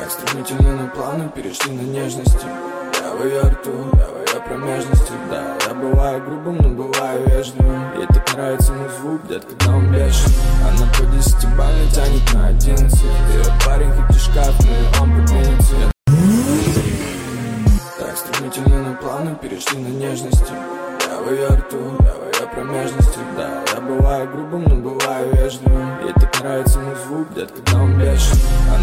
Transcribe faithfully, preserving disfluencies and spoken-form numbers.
Так стремительно, но плавно перешли на нежности. Я в ее рту, я в ее промежности. Да, я бываю грубым, но бываю вежливым. Ей так нравится мой звук, детка, когда он бешеный. Она по десятибалльной тянет на одиннадцать. Ее парень хоть и шкаф, но он подвинется. Так стремительно, но плавно перешли на нежности. Я в ее рту, я в ее промежности. Да, я бываю грубым, но бываю вежливым. Ей так нравится мой звук, детка, когда он бешеный.